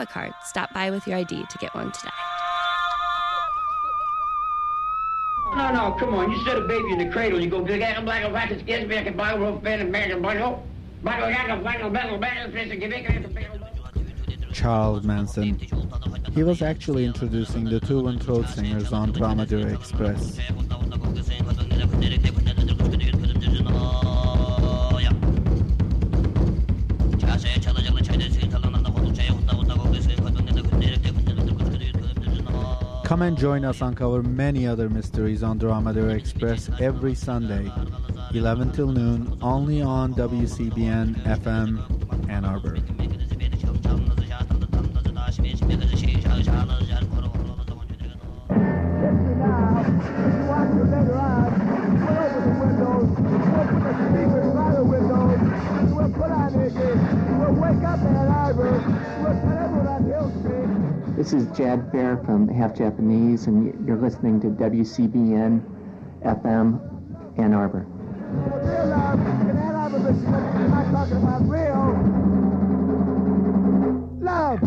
a card, stop by with your ID to get one today. No, come on. You set a baby in the cradle, you go, Charles Manson. He was actually introducing the Tuba and Throat Singers on Dromedary Express. Come and join us uncover many other mysteries on Dromedary Express every Sunday, 11 till noon, only on WCBN FM Ann Arbor. This is Jad Fair from Half Japanese, and you're listening to WCBN FM Ann Arbor. Real love, in Ann Arbor, Michigan, I'm not talking about real love.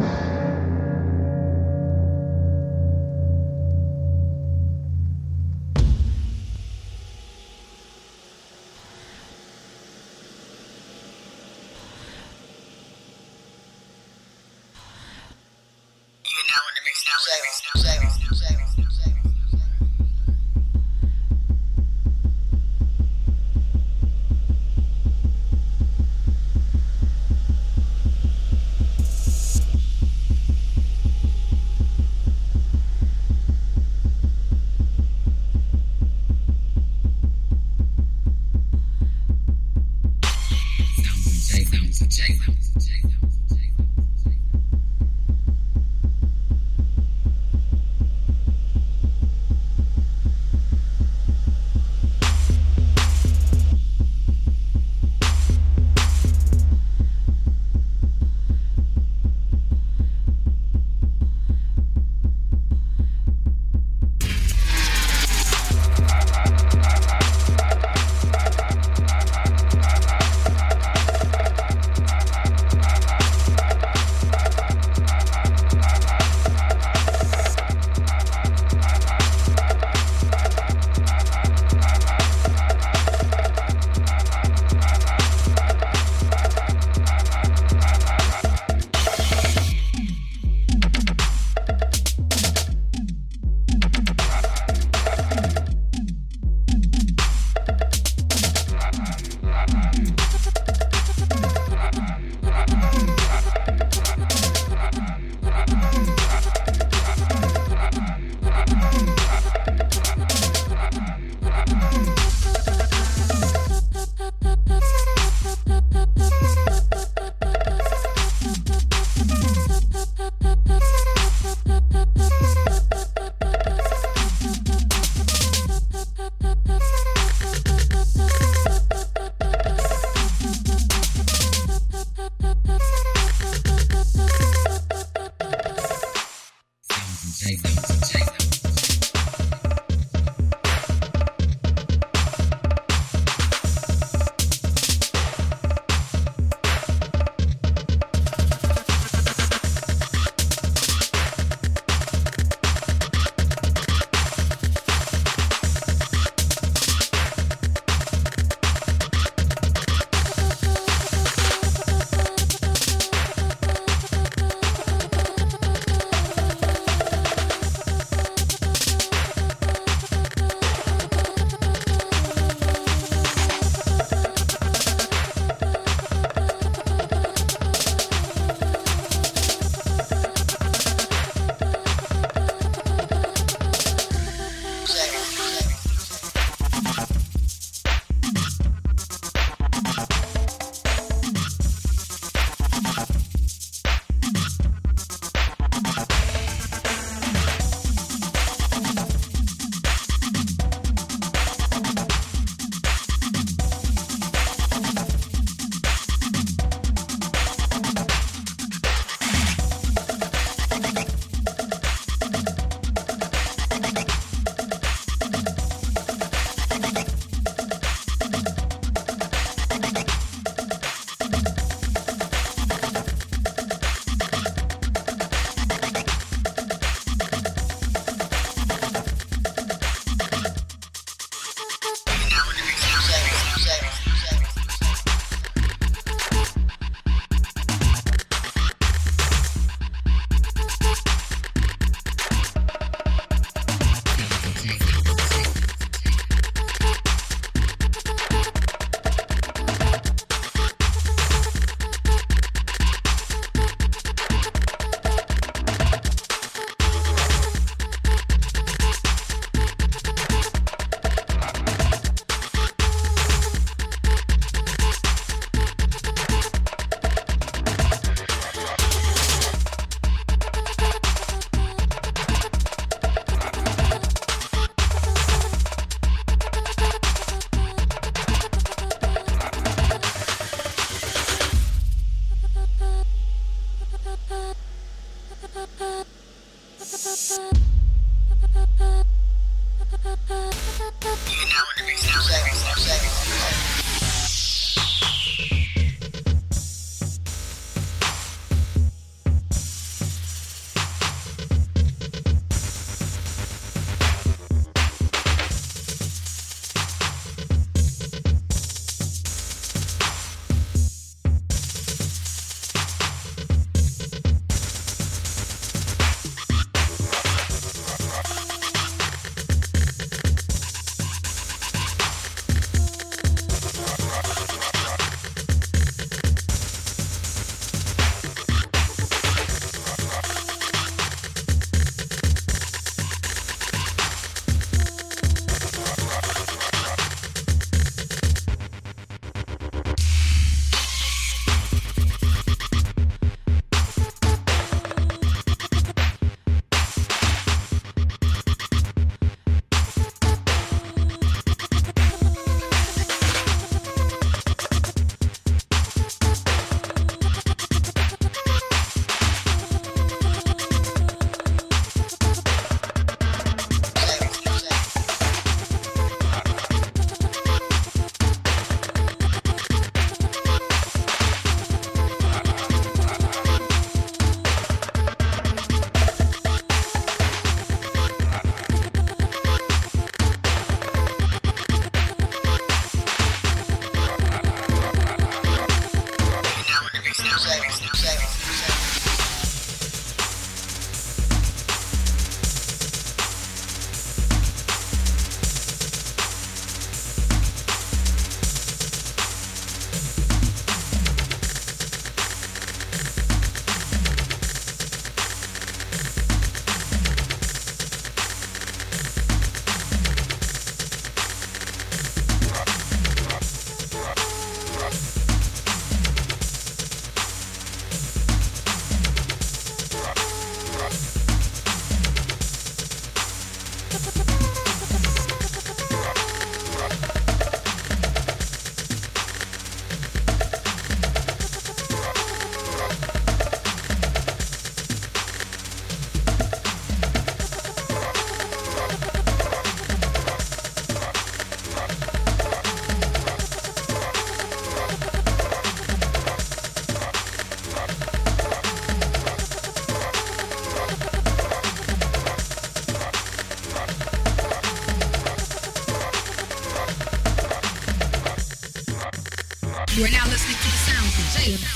You are now listening to the sounds of Jalen.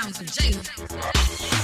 sounds of Jalen.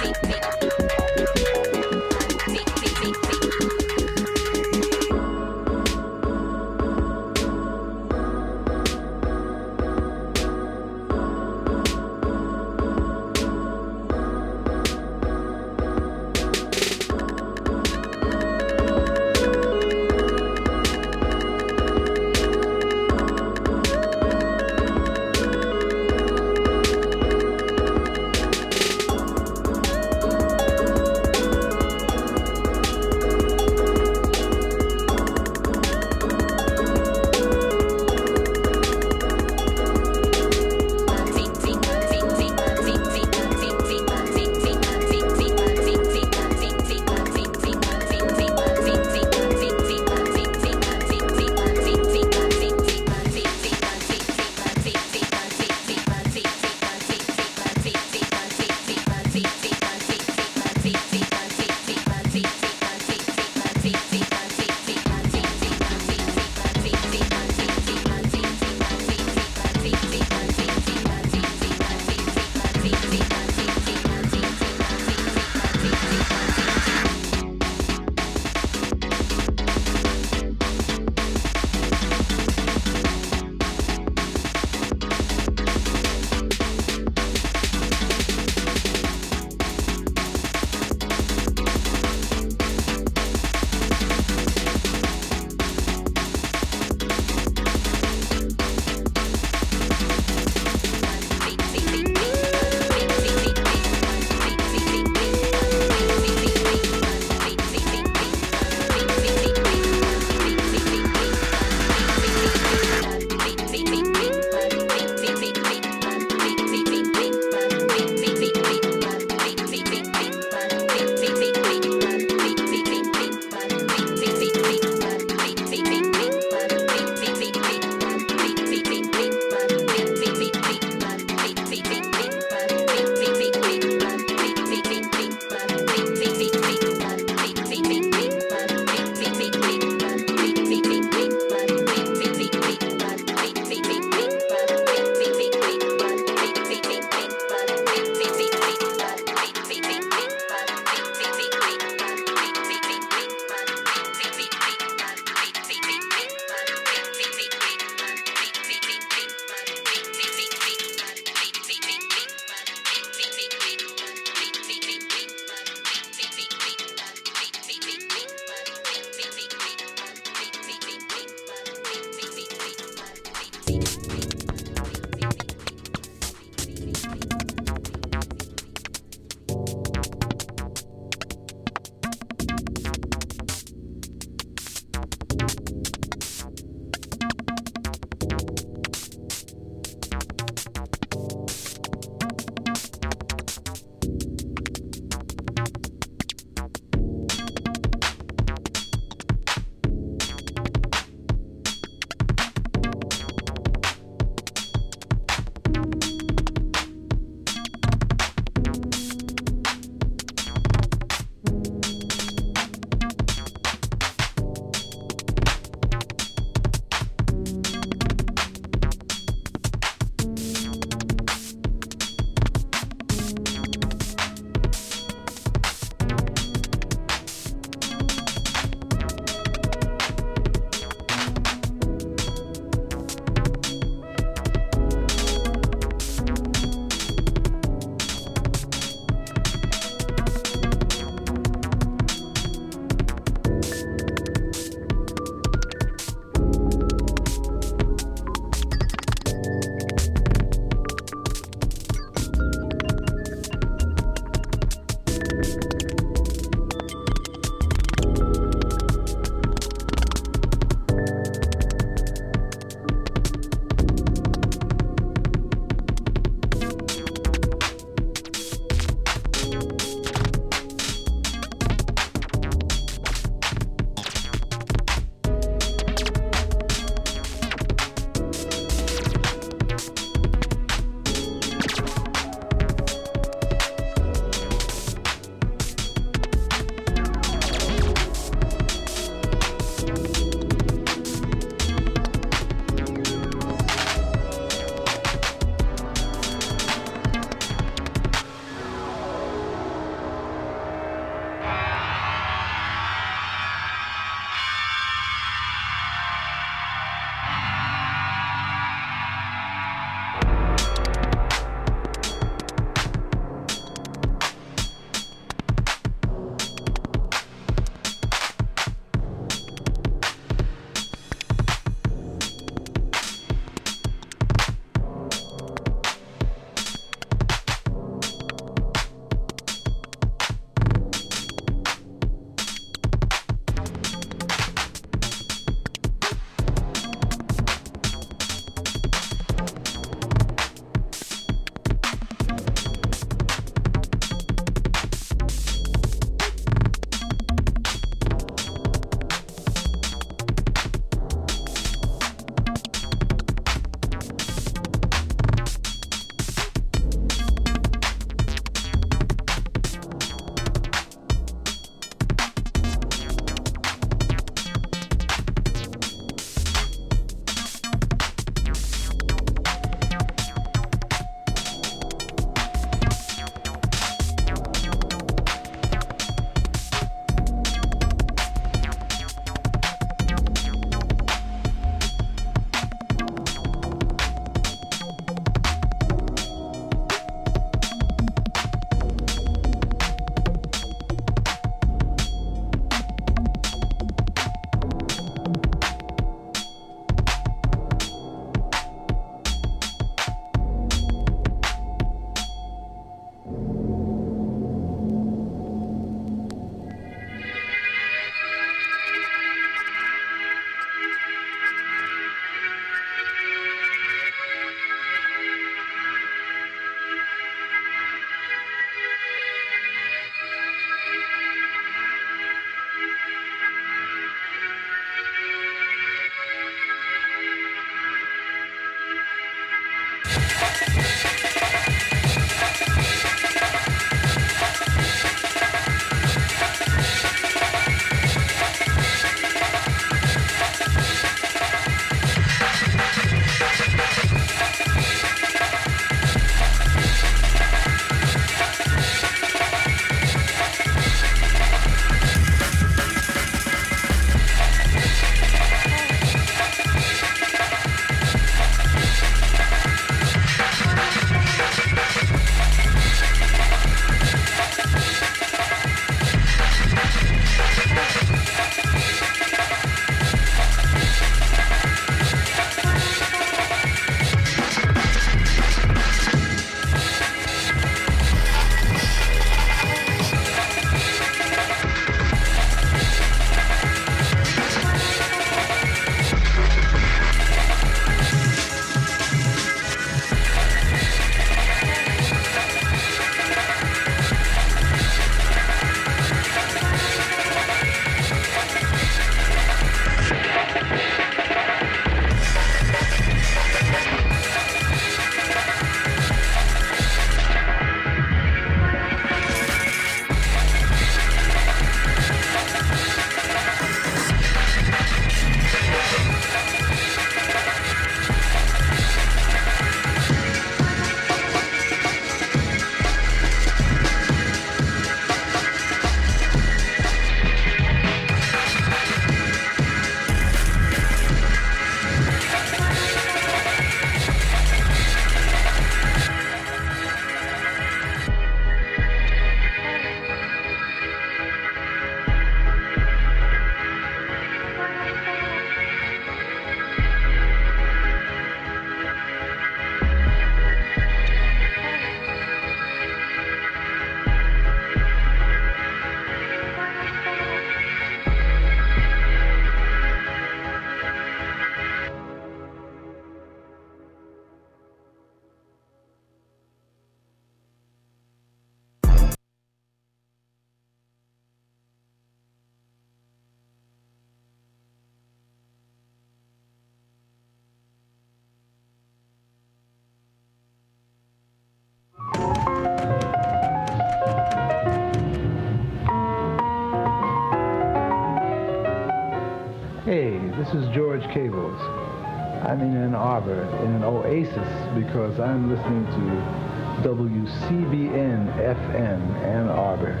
Hey, this is George Cables. I'm in Ann Arbor in an oasis because I'm listening to WCBN FM Ann Arbor,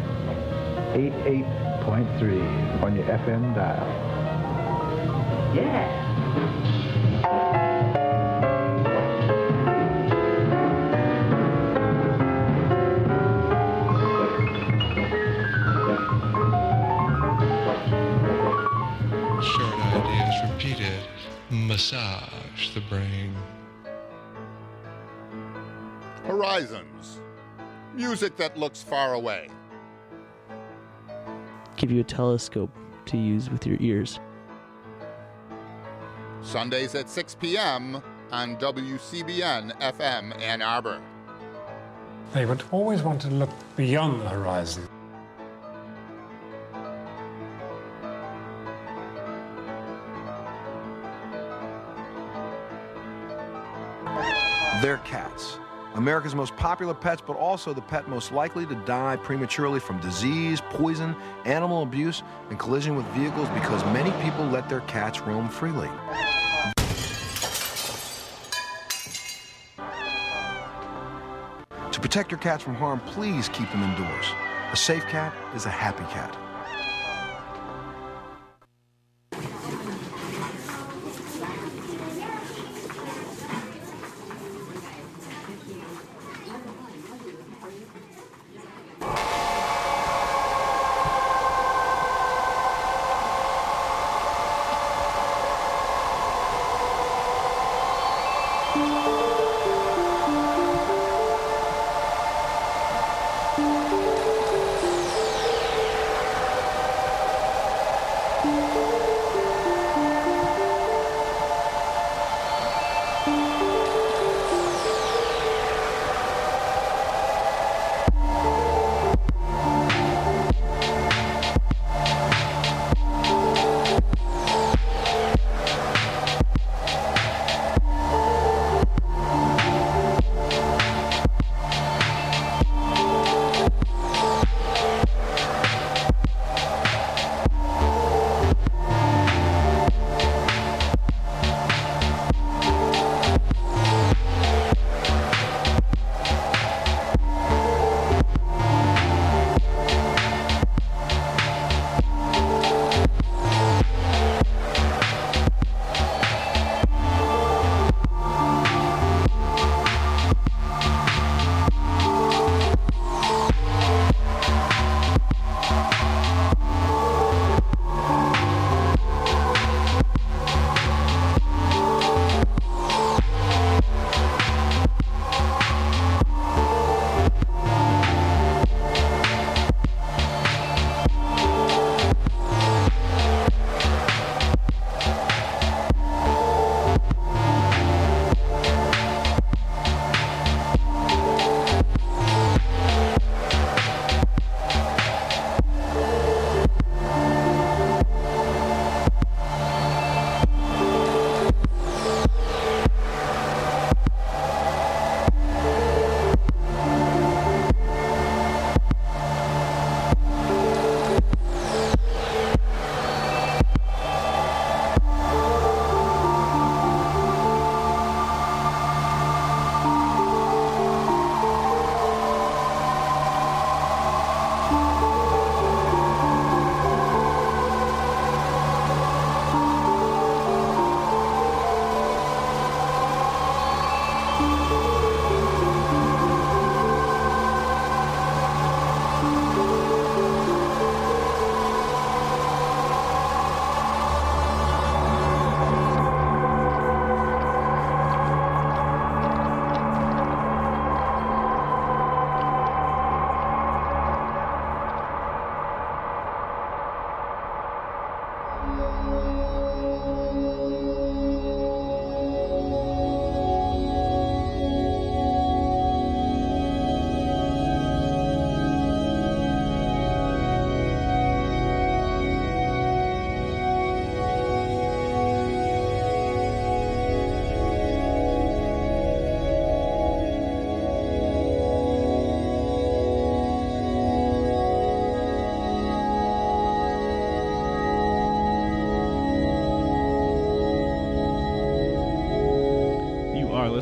88.3 on your FM dial. Yeah. Short ideas repeated massage the brain. Horizons. Music that looks far away. Give you a telescope to use with your ears. Sundays at 6 p.m. on WCBN FM Ann Arbor. They would always want to look beyond the horizon. They're cats. America's most popular pets, but also the pet most likely to die prematurely from disease, poison, animal abuse, and collision with vehicles because many people let their cats roam freely. To protect your cats from harm, please keep them indoors. A safe cat is a happy cat.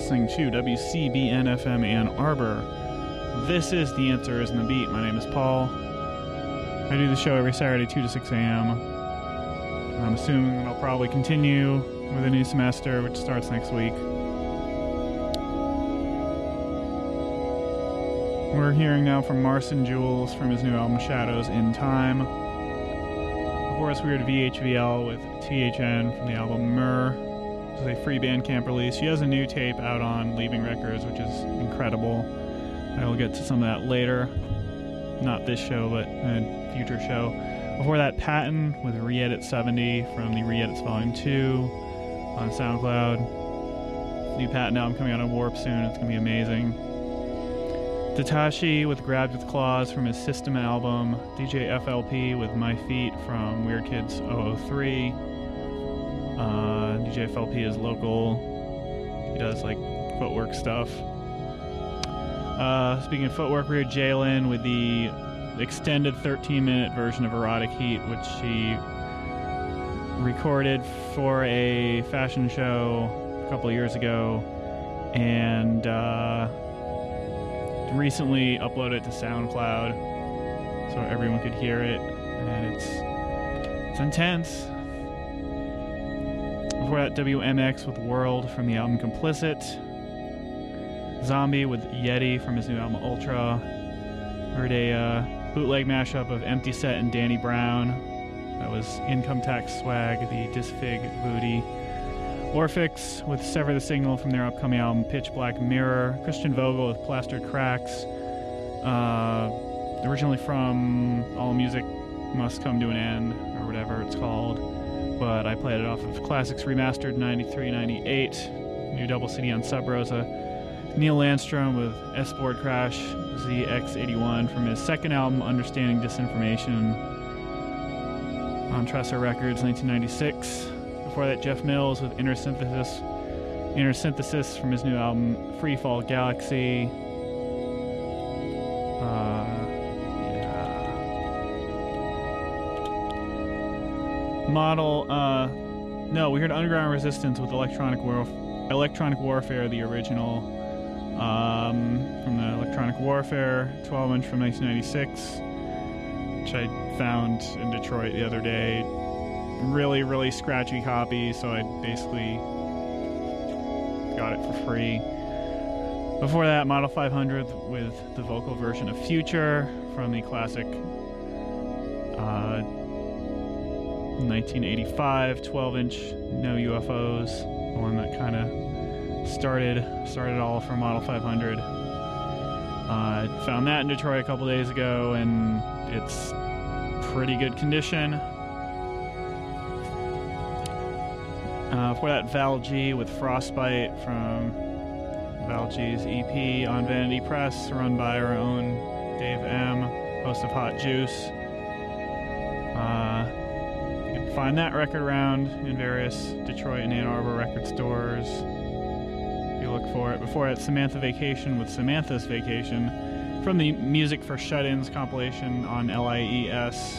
listening to WCBN FM Ann Arbor. This is The Answer Isn't the Beat. My name is Paul. I do the show every Saturday, 2 to 6 a.m. I'm assuming it'll probably continue with a new semester, which starts next week. We're hearing now from Marcin Jules from his new album Shadows in Time. Before us, we were at VHVL with THN from the album Myrrh. This is a free Bandcamp release. She has a new tape out on Leaving Records, which is incredible. I will get to some of that later. Not this show, but a future show. Before that, Patton with Re-Edit 70 from the Re-Edits Volume 2 on SoundCloud. New Patton album coming out on Warp soon. It's going to be amazing. Tatashi with Grabbed with Claws from his System album. DJ FLP with My Feet from Weird Kids 003. DJ FLP is local. He does like footwork stuff. Speaking of footwork, we heard Jalen with the extended 13-minute version of Erotic Heat, which she recorded for a fashion show a couple of years ago, and recently uploaded it to SoundCloud so everyone could hear it, and it's intense. Before that, WMX with World from the album Complicit. Zombie with Yeti from his new album Ultra. Heard a bootleg mashup of Empty Set and Danny Brown. That was Income Tax Swag, the Disfig Booty. Orphix with Sever the Signal from their upcoming album Pitch Black Mirror. Christian Vogel with Plastered Cracks. Originally from All Music Must Come to an End, or whatever it's called. But I played it off of Classics Remastered 93-98. New double CD on Sub Rosa. Neil Landstrom with S-Board Crash ZX81 from his second album, Understanding Disinformation, on Tresser Records, 1996. Before that, Jeff Mills with Inner Synthesis from his new album, Freefall Galaxy. We heard Underground Resistance with Electronic Warfare, the original, from the Electronic Warfare 12-inch from 1996, which I found in Detroit the other day. Really, really scratchy copy, so I basically got it for free. Before that, Model 500 with the vocal version of Future from the classic 1985 12-inch No UFOs, the one that kind of started all for Model 500. I found that in Detroit a couple days ago, and it's pretty good condition. Before that, Val G with Frostbite from Val G's EP on Vanity Press, run by our own Dave M., host of Hot Juice. You can find that record around in various Detroit and Ann Arbor record stores if you look for it. Before that, Samantha Vacation with Samantha's Vacation from the Music for Shut-Ins compilation on LIES.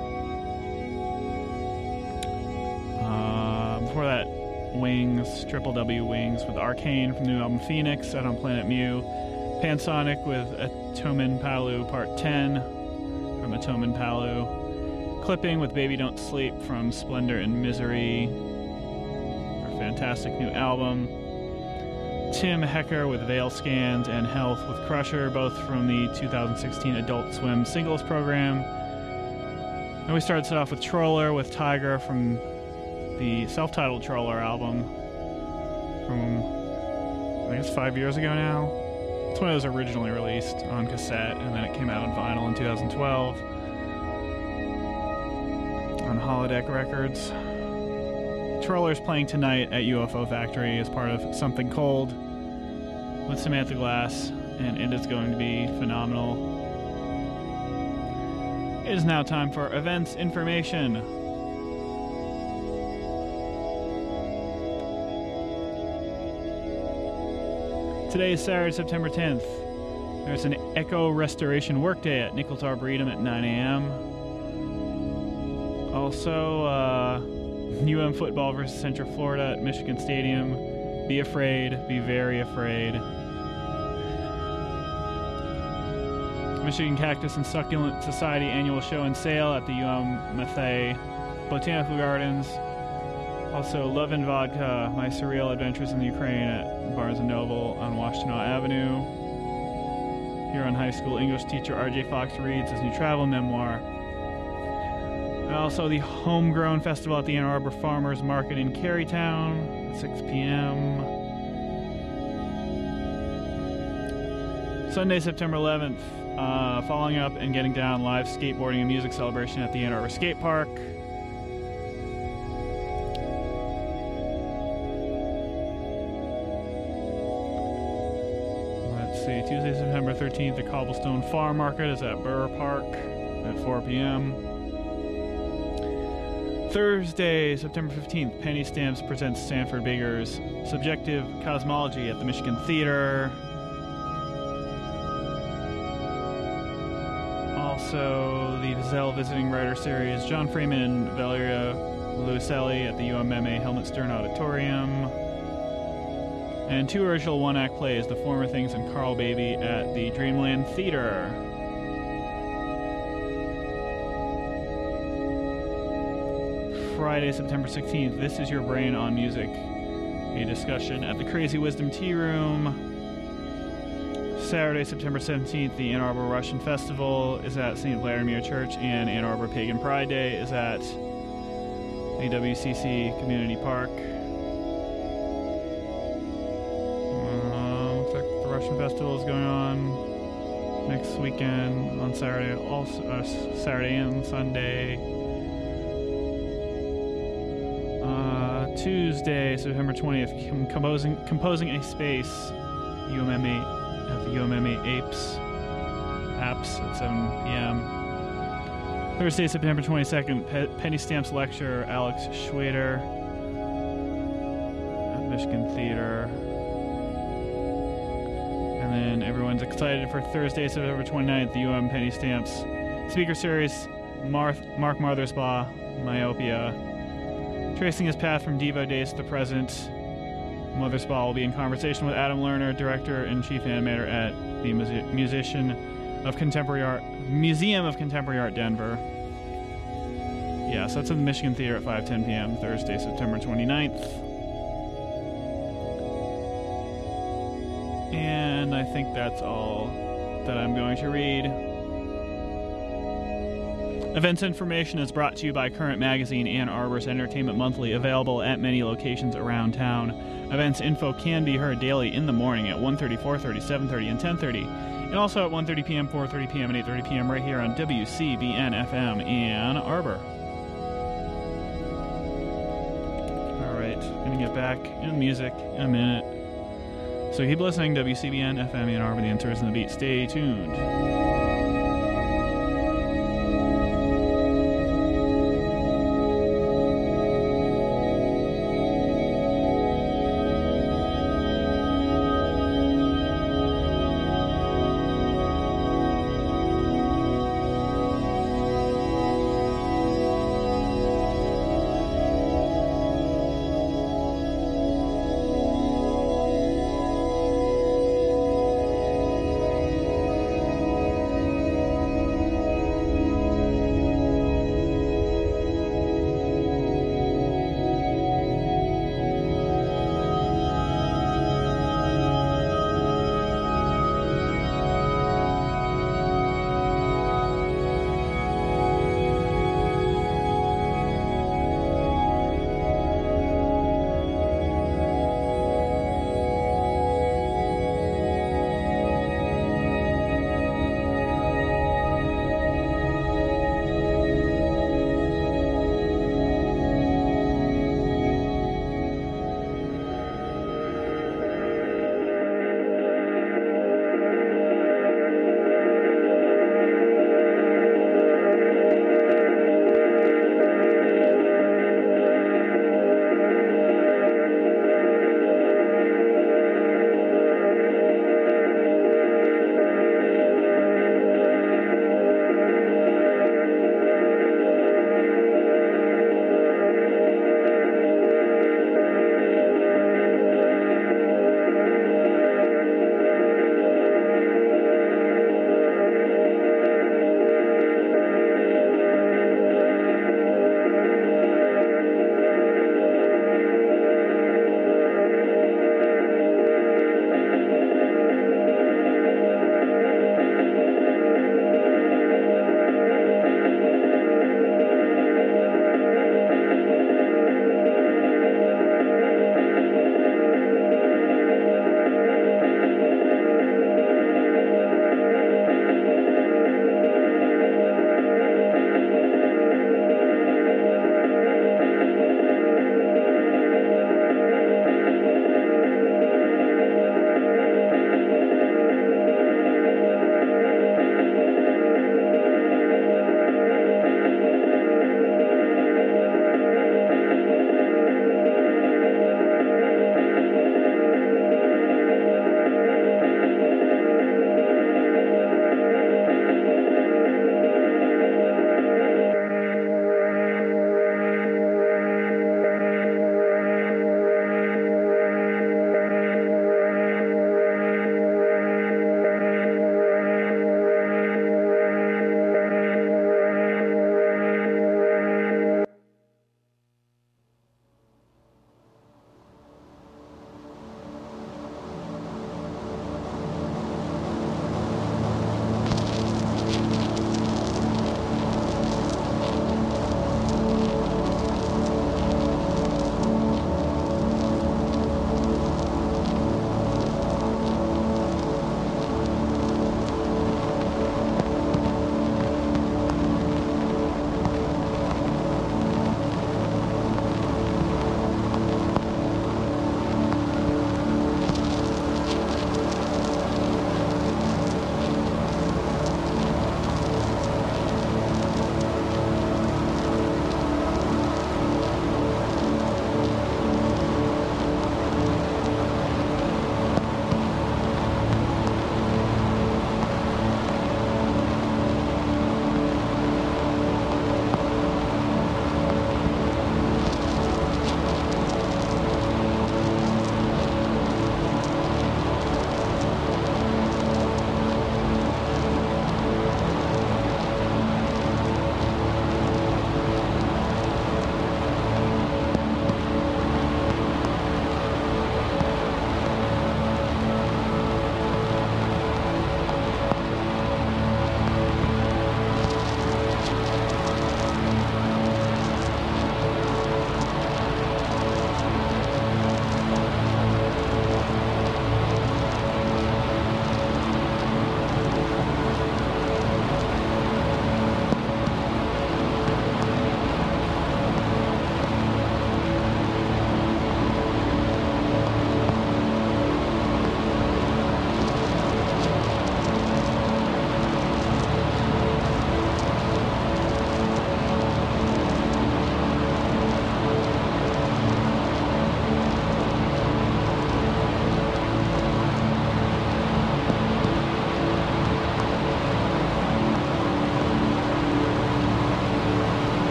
Before that, Wings, Triple W Wings with Arcane from the new album Phoenix out on Planet Mu. Pansonic with Atomin Palu Part 10 from Atomin Palu. Clipping with Baby Don't Sleep from Splendor and Misery, our fantastic new album. Tim Hecker with Veil Scans and Health with Crusher, both from the 2016 Adult Swim singles program. And we started off with Troller with Tiger from the self-titled Troller album from, I guess, 5 years ago now. It's when it was originally released on cassette, and then it came out on vinyl in 2012 on Holodeck Records. Troller's playing tonight at UFO Factory as part of Something Cold with Samantha Glass, and it is going to be phenomenal. It is now time for events information. Today is Saturday, September 10th. There's an Echo Restoration Workday at Nichols Arboretum at 9 a.m. Also, UM football versus Central Florida at Michigan Stadium, Be afraid. Be very afraid. Michigan Cactus and Succulent Society annual show and sale at the Mathey Botanical Gardens. Also, Love and Vodka, My Surreal Adventures in the Ukraine at Barnes & Noble on Washtenaw Avenue. Huron High School English teacher R.J. Fox reads his new travel memoir. And also, the Homegrown Festival at the Ann Arbor Farmers Market in Carytown at 6 p.m. Sunday, September 11th, following up and getting down live skateboarding and music celebration at the Ann Arbor Skate Park. Tuesday, September 13th, the Cobblestone Farm Market is at Burr Park at 4 p.m. Thursday, September 15th, Penny Stamps presents Sanford Biggers Subjective Cosmology at the Michigan Theater. Also, the Vizelle Visiting Writer Series, John Freeman and Valeria Luiselli at the UMMA Helmut Stern Auditorium. And 2 original one-act plays, The Former Things and Carl Baby at the Dreamland Theater. Friday, September 16th, This Is Your Brain on Music, a discussion at the Crazy Wisdom Tea Room. Saturday, September 17th, the Ann Arbor Russian Festival is at St. Vladimir Church, and Ann Arbor Pagan Pride Day is at the WCC Community Park. Russian Festival is going on next weekend on Saturday, also Saturday and Sunday. Tuesday, September 20th, composing a space, UMMA at the UMMA Apps at 7 p.m. Thursday, September 22nd, Penny Stamps lecture, Alex Schwader at Michigan Theater. And then everyone's excited for Thursday, September 29th, the UM Penny Stamps speaker series, Mark Mothersbaugh, Myopia. Tracing his path from Devo days to the present, Mothersbaugh will be in conversation with Adam Lerner, director and chief animator at the Museum of Contemporary Art Denver. Yeah, so that's in the Michigan Theater at 5:10 p.m. Thursday, September 29th. And I think that's all that I'm going to read. Events information is brought to you by Current Magazine, Ann Arbor's Entertainment Monthly, available at many locations around town. Events info can be heard daily in the morning at 1:30, 4:30, 7:30, and 10:30, and also at 1:30 p.m., 4:30 p.m., and 8:30 p.m. right here on WCBN FM Ann Arbor. All right, gonna get back in music in a minute. So keep listening, WCBN FM Ann Arbor, the answers and the beat. Stay tuned.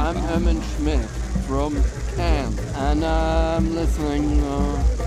I'm Herman Schmidt from Cannes, and I'm listening